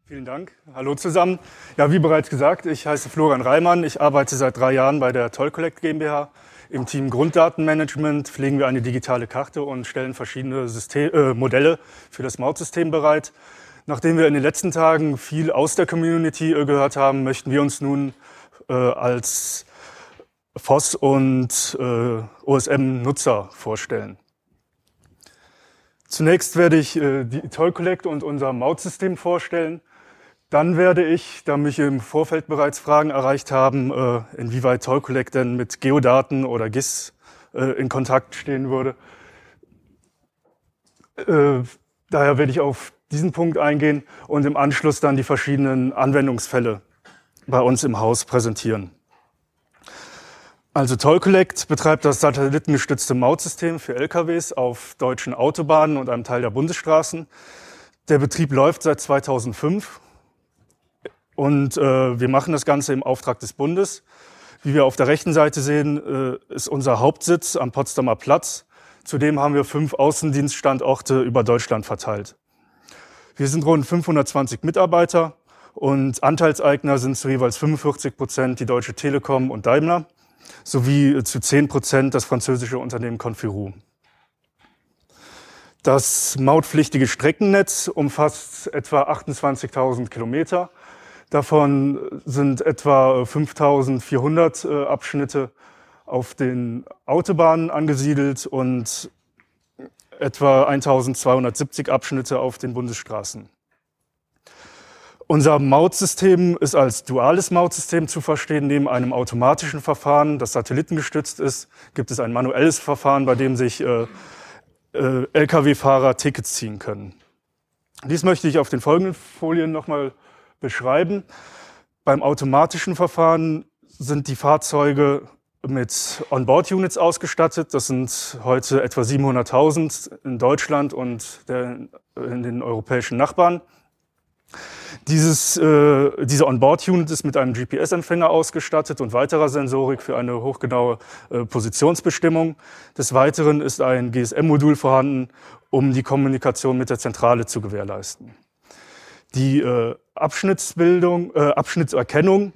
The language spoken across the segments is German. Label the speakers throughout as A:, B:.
A: Vielen Dank. Hallo zusammen. Ja, wie bereits gesagt, ich heiße Florian Reimann. Ich arbeite seit 3 Jahren bei der Toll Collect GmbH. Im Team Grunddatenmanagement pflegen wir eine digitale Karte und stellen verschiedene Modelle für das Mautsystem bereit. Nachdem wir in den letzten Tagen viel aus der Community gehört haben, möchten wir uns nun als FOSS und OSM-Nutzer vorstellen. Zunächst werde ich die Toll Collect und unser Mautsystem vorstellen. Dann werde ich, da mich im Vorfeld bereits Fragen erreicht haben, inwieweit Toll Collect denn mit Geodaten oder GIS in Kontakt stehen würde. Daher werde ich auf diesen Punkt eingehen und im Anschluss dann die verschiedenen Anwendungsfälle bei uns im Haus präsentieren. Also Toll Collect betreibt das satellitengestützte Mautsystem für LKWs auf deutschen Autobahnen und einem Teil der Bundesstraßen. Der Betrieb läuft seit 2005 und wir machen das Ganze im Auftrag des Bundes. Wie wir auf der rechten Seite sehen, ist unser Hauptsitz am Potsdamer Platz. Zudem haben wir 5 Außendienststandorte über Deutschland verteilt. Wir sind rund 520 Mitarbeiter und Anteilseigner sind zu jeweils 45% die Deutsche Telekom und Daimler, sowie zu 10% das französische Unternehmen Confirou. Das mautpflichtige Streckennetz umfasst etwa 28.000 Kilometer. Davon sind etwa 5.400 Abschnitte auf den Autobahnen angesiedelt und etwa 1.270 Abschnitte auf den Bundesstraßen. Unser Mautsystem ist als duales Mautsystem zu verstehen. Neben einem automatischen Verfahren, das satellitengestützt ist, gibt es ein manuelles Verfahren, bei dem sich Lkw-Fahrer Tickets ziehen können. Dies möchte ich auf den folgenden Folien nochmal beschreiben. Beim automatischen Verfahren sind die Fahrzeuge mit Onboard-Units ausgestattet. Das sind heute etwa 700.000 in Deutschland und in den europäischen Nachbarn. Diese Onboard-Unit ist mit einem GPS-Empfänger ausgestattet und weiterer Sensorik für eine hochgenaue Positionsbestimmung. Des Weiteren ist ein GSM-Modul vorhanden, um die Kommunikation mit der Zentrale zu gewährleisten. Die Abschnittserkennung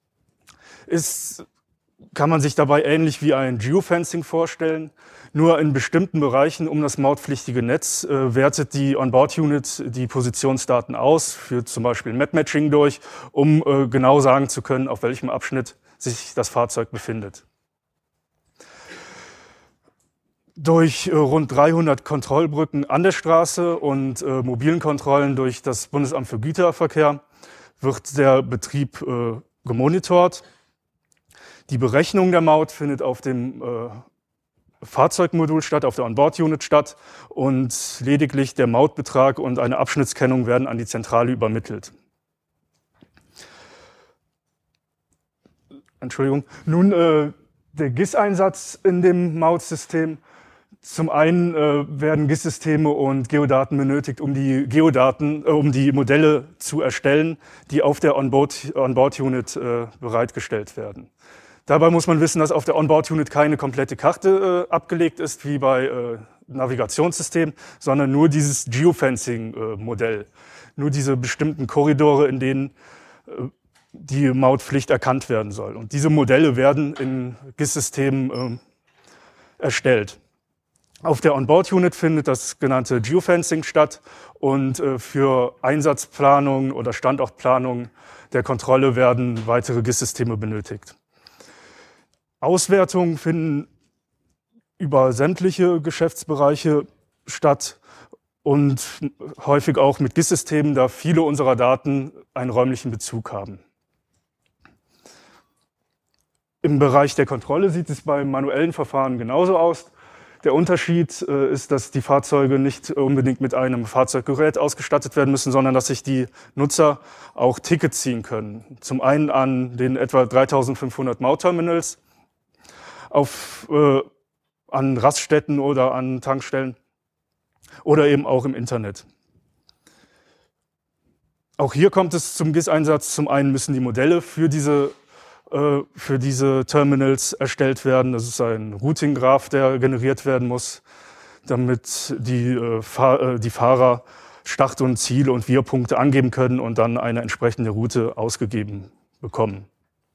A: kann man sich dabei ähnlich wie ein Geofencing vorstellen. Nur in bestimmten Bereichen um das mautpflichtige Netz wertet die Onboard-Unit die Positionsdaten aus, führt zum Beispiel Map-Matching durch, um genau sagen zu können, auf welchem Abschnitt sich das Fahrzeug befindet. Durch rund 300 Kontrollbrücken an der Straße und mobilen Kontrollen durch das Bundesamt für Güterverkehr wird der Betrieb gemonitort. Die Berechnung der Maut findet auf dem Fahrzeugmodul statt, auf der Onboard-Unit statt und lediglich der Mautbetrag und eine Abschnittskennung werden an die Zentrale übermittelt. Entschuldigung. Nun der GIS-Einsatz in dem Mautsystem. Zum einen werden GIS-Systeme und Geodaten benötigt, um die Modelle zu erstellen, die auf der Onboard-Unit bereitgestellt werden. Dabei muss man wissen, dass auf der Onboard-Unit keine komplette Karte abgelegt ist, wie bei Navigationssystemen, sondern nur dieses Geofencing-Modell. Nur diese bestimmten Korridore, in denen die Mautpflicht erkannt werden soll. Und diese Modelle werden in GIS-Systemen erstellt. Auf der Onboard-Unit findet das genannte Geofencing statt und für Einsatzplanungen oder Standortplanungen der Kontrolle werden weitere GIS-Systeme benötigt. Auswertungen finden über sämtliche Geschäftsbereiche statt und häufig auch mit GIS-Systemen, da viele unserer Daten einen räumlichen Bezug haben. Im Bereich der Kontrolle sieht es beim manuellen Verfahren genauso aus. Der Unterschied ist, dass die Fahrzeuge nicht unbedingt mit einem Fahrzeuggerät ausgestattet werden müssen, sondern dass sich die Nutzer auch Tickets ziehen können. Zum einen an den etwa 3.500 Mautterminals, an Raststätten oder an Tankstellen oder eben auch im Internet. Auch hier kommt es zum GIS-Einsatz. Zum einen müssen die Modelle für diese Terminals erstellt werden. Das ist ein Routing-Graph, der generiert werden muss, damit die Fahrer Start und Ziel und Wir-Punkte angeben können und dann eine entsprechende Route ausgegeben bekommen.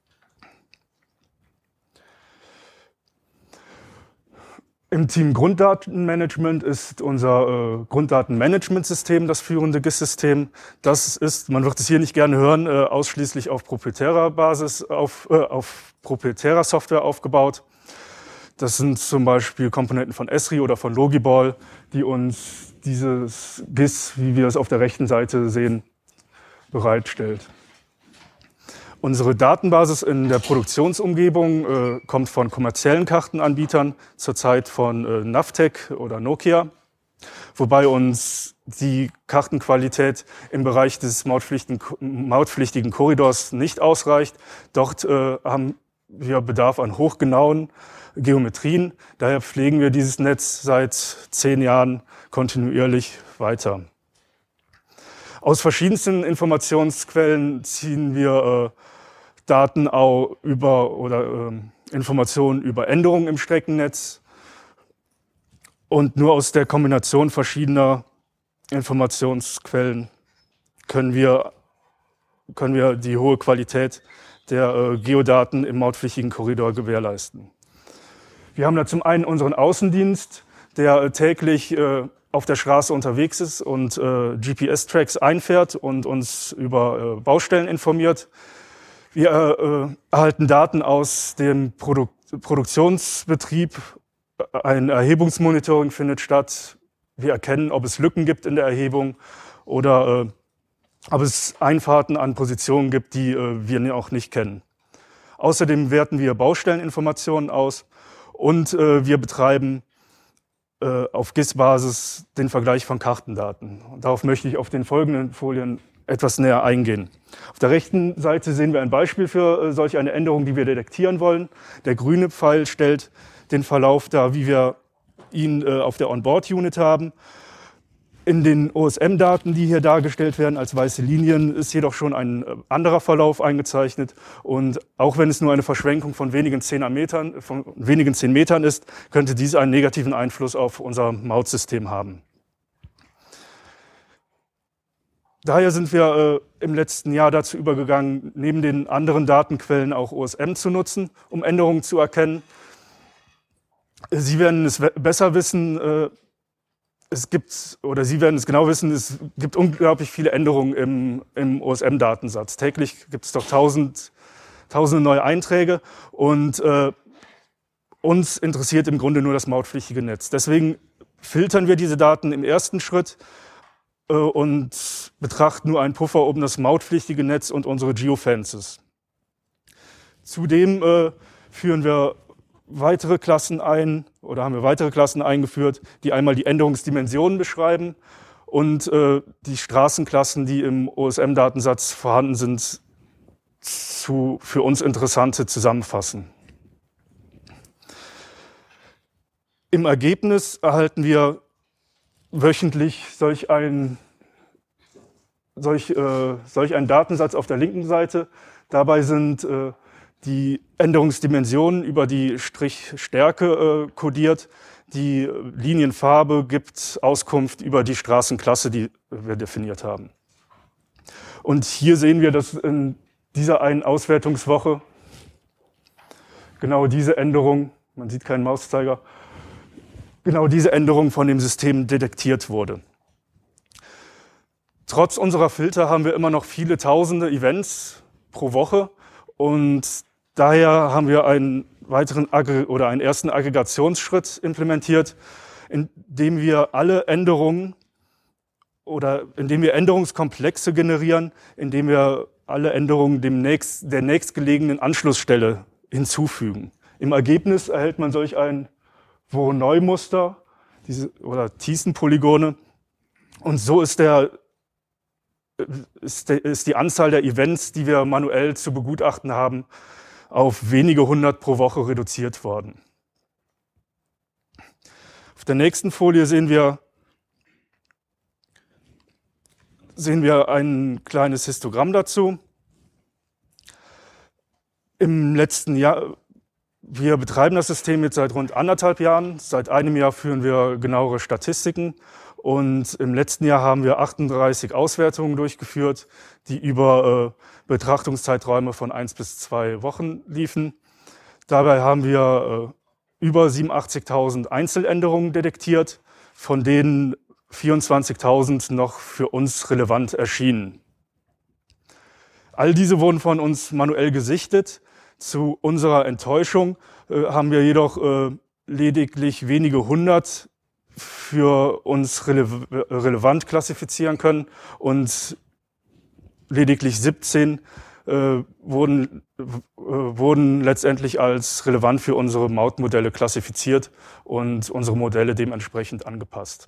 A: Im Team Grunddatenmanagement ist unser Grunddatenmanagementsystem das führende GIS-System. Das ist, man wird es hier nicht gerne hören, ausschließlich auf proprietärer Basis, auf proprietärer Software aufgebaut. Das sind zum Beispiel Komponenten von Esri oder von Logiball, die uns dieses GIS, wie wir es auf der rechten Seite sehen, bereitstellt. Unsere Datenbasis in der Produktionsumgebung kommt von kommerziellen Kartenanbietern, zurzeit von Navtec oder Nokia, wobei uns die Kartenqualität im Bereich des mautpflichtigen Korridors nicht ausreicht. Dort haben wir Bedarf an hochgenauen Geometrien. Daher pflegen wir dieses Netz seit 10 Jahren kontinuierlich weiter. Aus verschiedensten Informationsquellen ziehen wir Daten auch über oder Informationen über Änderungen im Streckennetz. Und nur aus der Kombination verschiedener Informationsquellen können wir die hohe Qualität der Geodaten im mautpflichtigen Korridor gewährleisten. Wir haben da zum einen unseren Außendienst, der täglich auf der Straße unterwegs ist und GPS-Tracks einfährt und uns über Baustellen informiert. Wir erhalten Daten aus dem Produktionsbetrieb. Ein Erhebungsmonitoring findet statt. Wir erkennen, ob es Lücken gibt in der Erhebung oder ob es Einfahrten an Positionen gibt, die wir auch nicht kennen. Außerdem werten wir Baustelleninformationen aus und wir betreiben auf GIS-Basis den Vergleich von Kartendaten. Und darauf möchte ich auf den folgenden Folien etwas näher eingehen. Auf der rechten Seite sehen wir ein Beispiel für solch eine Änderung, die wir detektieren wollen. Der grüne Pfeil stellt den Verlauf dar, wie wir ihn auf der Onboard-Unit haben. In den OSM-Daten, die hier dargestellt werden als weiße Linien, ist jedoch schon ein anderer Verlauf eingezeichnet. Und auch wenn es nur eine Verschwenkung von wenigen 10 Metern ist, könnte dies einen negativen Einfluss auf unser Mautsystem haben. Daher sind wir im letzten Jahr dazu übergegangen, neben den anderen Datenquellen auch OSM zu nutzen, um Änderungen zu erkennen. Sie werden es besser wissen, Sie werden es genau wissen, es gibt unglaublich viele Änderungen im OSM-Datensatz. Täglich gibt es doch tausende neue Einträge und uns interessiert im Grunde nur das mautpflichtige Netz. Deswegen filtern wir diese Daten im ersten Schritt und betrachten nur einen Puffer um das mautpflichtige Netz und unsere Geofences. Zudem führen wir weitere Klassen ein oder haben wir weitere Klassen eingeführt, die einmal die Änderungsdimensionen beschreiben und die Straßenklassen, die im OSM-Datensatz vorhanden sind, für uns Interessante zusammenfassen. Im Ergebnis erhalten wir wöchentlich solch einen Datensatz auf der linken Seite. Dabei sind die Änderungsdimensionen über die Strichstärke kodiert. Die Linienfarbe gibt Auskunft über die Straßenklasse, die wir definiert haben. Und hier sehen wir, dass in dieser einen Auswertungswoche genau diese Änderung, man sieht keinen Mauszeiger, genau diese Änderung von dem System detektiert wurde. Trotz unserer Filter haben wir immer noch viele tausende Events pro Woche und daher haben wir einen ersten Aggregationsschritt implementiert, indem wir Änderungskomplexe generieren, indem wir alle Änderungen der nächstgelegenen Anschlussstelle hinzufügen. Im Ergebnis erhält man solch ein Voronoi-Muster oder Thiessen-Polygone und so ist die Anzahl der Events, die wir manuell zu begutachten haben, auf wenige hundert pro Woche reduziert worden. Auf der nächsten Folie sehen wir ein kleines Histogramm dazu. Im letzten Jahr, wir betreiben das System jetzt seit rund 1,5 Jahren. Seit einem Jahr führen wir genauere Statistiken Und im letzten Jahr haben wir 38 Auswertungen durchgeführt, die über Betrachtungszeiträume von 1 bis 2 Wochen liefen. Dabei haben wir über 87.000 Einzeländerungen detektiert, von denen 24.000 noch für uns relevant erschienen. All diese wurden von uns manuell gesichtet. Zu unserer Enttäuschung haben wir jedoch lediglich wenige hundert für uns relevant klassifizieren können und lediglich 17 wurden letztendlich als relevant für unsere Mautmodelle klassifiziert und unsere Modelle dementsprechend angepasst.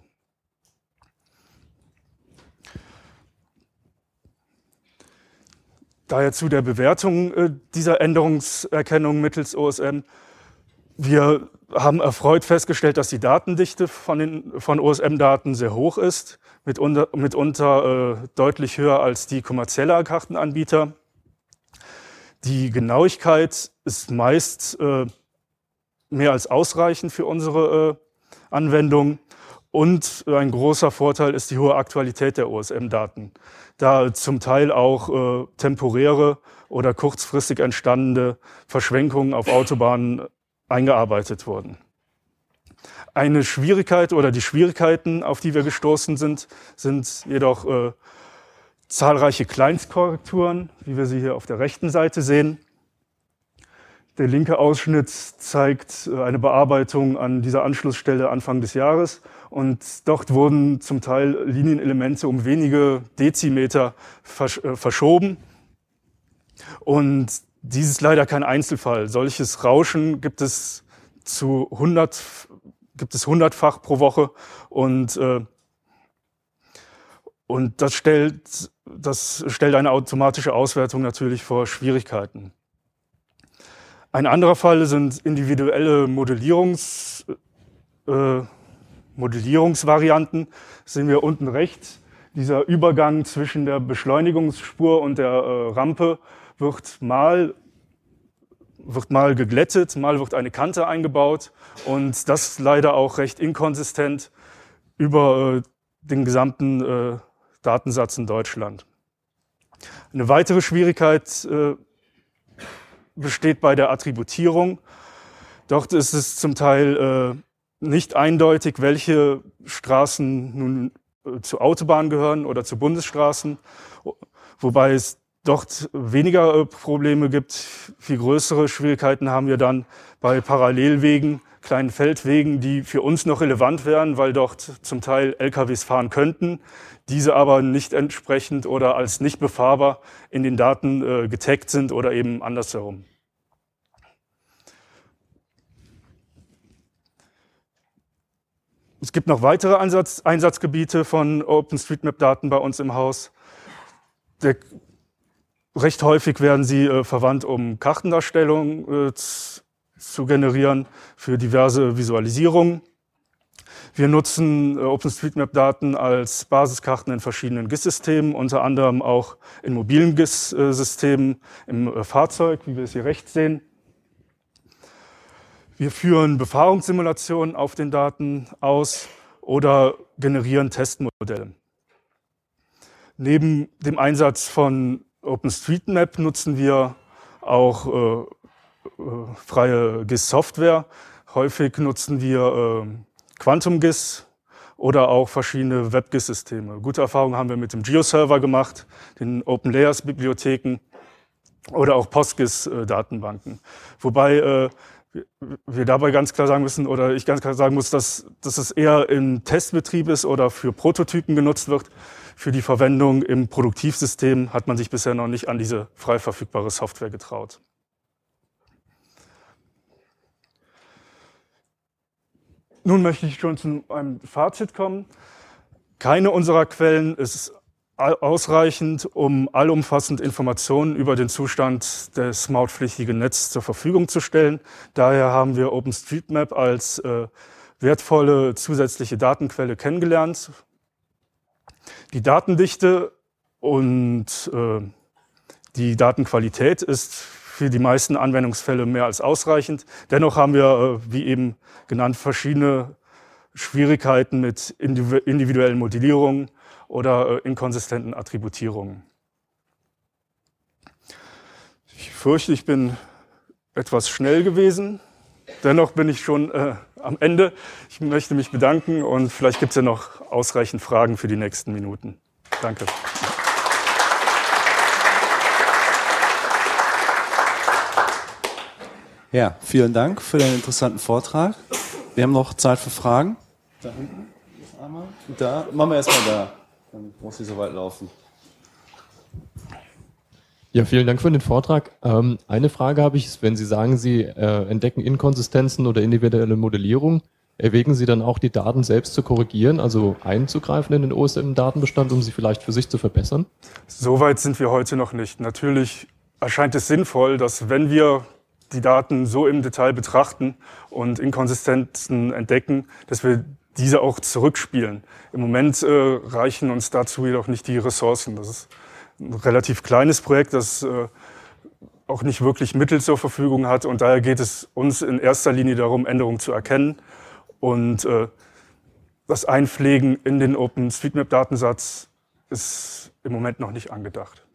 A: Daher zu der Bewertung dieser Änderungserkennung mittels OSM. Wir haben erfreut festgestellt, dass die Datendichte von OSM-Daten sehr hoch ist, mitunter deutlich höher als die kommerzielle Kartenanbieter. Die Genauigkeit ist meist mehr als ausreichend für unsere Anwendung. Und ein großer Vorteil ist die hohe Aktualität der OSM-Daten, da zum Teil auch temporäre oder kurzfristig entstandene Verschwenkungen auf Autobahnen eingearbeitet wurden. Eine Schwierigkeit oder die Schwierigkeiten, auf die wir gestoßen sind jedoch zahlreiche Kleinstkorrekturen, wie wir sie hier auf der rechten Seite sehen. Der linke Ausschnitt zeigt eine Bearbeitung an dieser Anschlussstelle Anfang des Jahres und dort wurden zum Teil Linienelemente um wenige Dezimeter verschoben. Und dies ist leider kein Einzelfall. Solches Rauschen gibt es hundertfach pro Woche und das stellt eine automatische Auswertung natürlich vor Schwierigkeiten. Ein anderer Fall sind individuelle Modellierungsvarianten. Das sehen wir unten rechts. Dieser Übergang zwischen der Beschleunigungsspur und der Rampe wird mal geglättet, mal wird eine Kante eingebaut und das leider auch recht inkonsistent über den gesamten Datensatz in Deutschland. Eine weitere Schwierigkeit besteht bei der Attributierung. Dort ist es zum Teil nicht eindeutig, welche Straßen nun zur Autobahn gehören oder zu Bundesstraßen, wobei es dort weniger Probleme gibt. Viel größere Schwierigkeiten haben wir dann bei Parallelwegen, kleinen Feldwegen, die für uns noch relevant wären, weil dort zum Teil LKWs fahren könnten, diese aber nicht entsprechend oder als nicht befahrbar in den Daten getaggt sind oder eben andersherum. Es gibt noch weitere Einsatzgebiete von OpenStreetMap-Daten bei uns im Haus. Recht häufig werden sie verwandt, um Kartendarstellungen zu generieren für diverse Visualisierungen. Wir nutzen OpenStreetMap-Daten als Basiskarten in verschiedenen GIS-Systemen, unter anderem auch in mobilen GIS-Systemen im Fahrzeug, wie wir es hier rechts sehen. Wir führen Befahrungssimulationen auf den Daten aus oder generieren Testmodelle. Neben dem Einsatz von OpenStreetMap nutzen wir auch freie GIS-Software. Häufig nutzen wir QuantumGIS oder auch verschiedene WebGIS-Systeme. Gute Erfahrungen haben wir mit dem GeoServer gemacht, den OpenLayers-Bibliotheken oder auch PostGIS-Datenbanken. Wobei wir dabei ganz klar sagen müssen, oder ich ganz klar sagen muss, dass es eher im Testbetrieb ist oder für Prototypen genutzt wird. Für die Verwendung im Produktivsystem hat man sich bisher noch nicht an diese frei verfügbare Software getraut. Nun möchte ich schon zu einem Fazit kommen. Keine unserer Quellen ist ausreichend, um allumfassend Informationen über den Zustand des mautpflichtigen Netzes zur Verfügung zu stellen. Daher haben wir OpenStreetMap als wertvolle zusätzliche Datenquelle kennengelernt. Die Datendichte und die Datenqualität ist für die meisten Anwendungsfälle mehr als ausreichend. Dennoch haben wir, wie eben genannt, verschiedene Schwierigkeiten mit individuellen Modellierungen oder inkonsistenten Attributierungen. Ich fürchte, ich bin etwas schnell gewesen. Dennoch bin ich schon am Ende. Ich möchte mich bedanken und vielleicht gibt es ja noch ausreichend Fragen für die nächsten Minuten. Danke.
B: Ja, vielen Dank für den interessanten Vortrag. Wir haben noch Zeit für Fragen. Da hinten ist einmal. Da machen wir erstmal da. Dann muss sie so weit laufen.
C: Ja, vielen Dank für den Vortrag. Eine Frage habe ich, wenn Sie sagen, Sie entdecken Inkonsistenzen oder individuelle Modellierung, erwägen Sie dann auch, die Daten selbst zu korrigieren, also einzugreifen in den OSM-Datenbestand, um sie vielleicht für sich zu verbessern?
A: Soweit sind wir heute noch nicht. Natürlich erscheint es sinnvoll, dass wenn wir die Daten so im Detail betrachten und Inkonsistenzen entdecken, dass wir diese auch zurückspielen. Im Moment reichen uns dazu jedoch nicht die Ressourcen. Das ist ein relativ kleines Projekt, das auch nicht wirklich Mittel zur Verfügung hat. Und daher geht es uns in erster Linie darum, Änderungen zu erkennen. Und das Einpflegen in den OpenStreetMap-Datensatz ist im Moment noch nicht angedacht.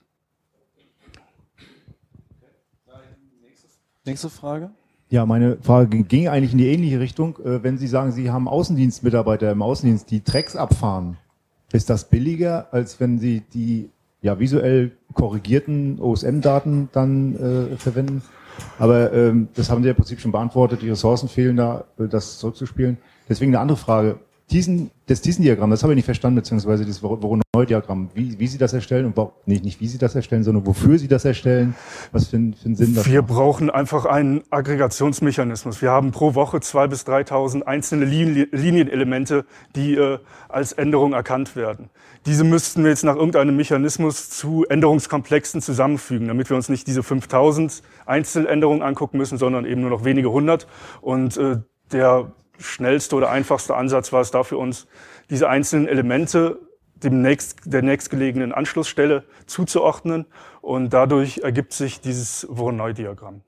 B: Nächste Frage.
D: Ja, meine Frage ging eigentlich in die ähnliche Richtung. Wenn Sie sagen, Sie haben Außendienstmitarbeiter im Außendienst, die Tracks abfahren, ist das billiger, als wenn Sie die visuell korrigierten OSM-Daten dann verwenden? Aber das haben Sie ja im Prinzip schon beantwortet, die Ressourcen fehlen da, das zurückzuspielen. Deswegen eine andere Frage. Das Thyssen-Diagramm, das habe ich nicht verstanden, beziehungsweise das Voronoi-Diagramm, wie Sie das erstellen und nicht wie Sie das erstellen, sondern wofür Sie das erstellen, was für einen Sinn das
A: Wir
D: macht.
A: brauchen einfach einen Aggregationsmechanismus. Wir haben pro Woche 2.000 bis 3.000 einzelne Linienelemente, die als Änderung erkannt werden. Diese müssten wir jetzt nach irgendeinem Mechanismus zu Änderungskomplexen zusammenfügen, damit wir uns nicht diese 5.000 Einzeländerungen angucken müssen, sondern eben nur noch wenige hundert. Und der schnellste oder einfachste Ansatz war es dafür, uns diese einzelnen Elemente der nächstgelegenen Anschlussstelle zuzuordnen. Und dadurch ergibt sich dieses Voronoi-Diagramm.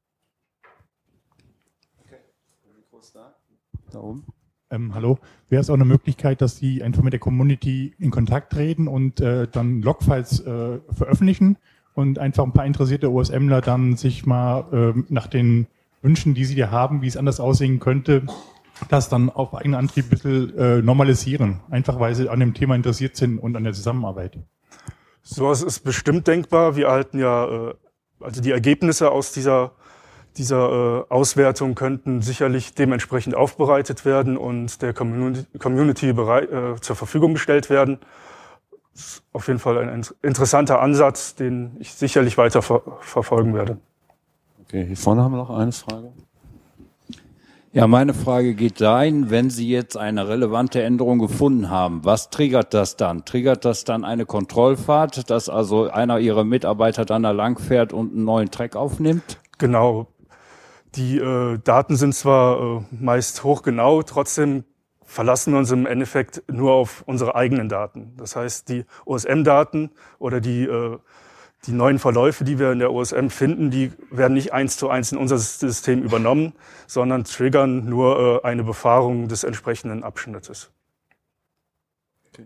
B: Da oben.
E: Hallo, wäre es auch eine Möglichkeit, dass Sie einfach mit der Community in Kontakt treten und dann Logfiles veröffentlichen und einfach ein paar interessierte OSMler dann sich mal nach den Wünschen, die Sie da haben, wie es anders aussehen könnte, das dann auf eigenen Antrieb ein bisschen normalisieren, einfach weil Sie an dem Thema interessiert sind und an der Zusammenarbeit.
A: Sowas ist bestimmt denkbar. Wir erhalten ja, also die Ergebnisse aus dieser Auswertung könnten sicherlich dementsprechend aufbereitet werden und der Community zur Verfügung gestellt werden. Das ist auf jeden Fall ein interessanter Ansatz, den ich sicherlich weiter verfolgen werde.
B: Okay, hier vorne haben wir noch eine Frage.
F: Ja, meine Frage geht dahin, wenn Sie jetzt eine relevante Änderung gefunden haben, was triggert das dann? Triggert das dann eine Kontrollfahrt, dass also einer Ihrer Mitarbeiter dann da langfährt und einen neuen Track aufnimmt?
A: Genau. Die Daten sind zwar meist hochgenau, trotzdem verlassen wir uns im Endeffekt nur auf unsere eigenen Daten. Das heißt, die OSM-Daten oder die neuen Verläufe, die wir in der OSM finden, die werden nicht 1:1 in unser System übernommen, sondern triggern nur eine Befahrung des entsprechenden Abschnittes.
B: Okay.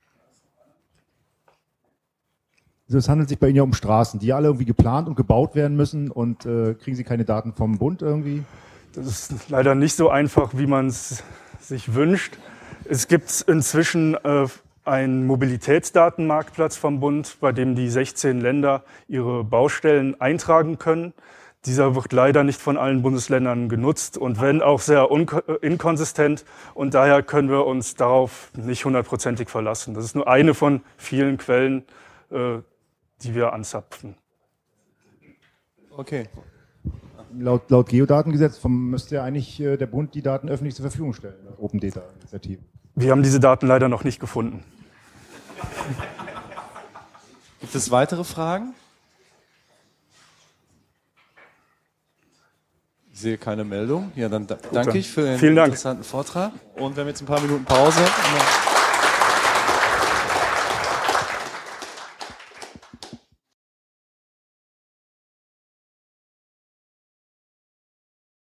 D: Also es handelt sich bei Ihnen ja um Straßen, die alle irgendwie geplant und gebaut werden müssen und kriegen Sie keine Daten vom Bund irgendwie?
A: Das ist leider nicht so einfach, wie man es sich wünscht. Es gibt inzwischen einen Mobilitätsdatenmarktplatz vom Bund, bei dem die 16 Länder ihre Baustellen eintragen können. Dieser wird leider nicht von allen Bundesländern genutzt und wenn auch sehr inkonsistent. Und daher können wir uns darauf nicht 100%ig verlassen. Das ist nur eine von vielen Quellen, die wir anzapfen.
B: Okay.
D: Laut Geodatengesetz müsste ja eigentlich der Bund die Daten öffentlich zur Verfügung stellen, laut Open Data Initiative.
A: Wir haben diese Daten leider noch nicht gefunden.
B: Gibt es weitere Fragen? Ich sehe keine Meldung. Ja, dann danke ich für den interessanten Vortrag. Und wir haben jetzt ein paar Minuten Pause.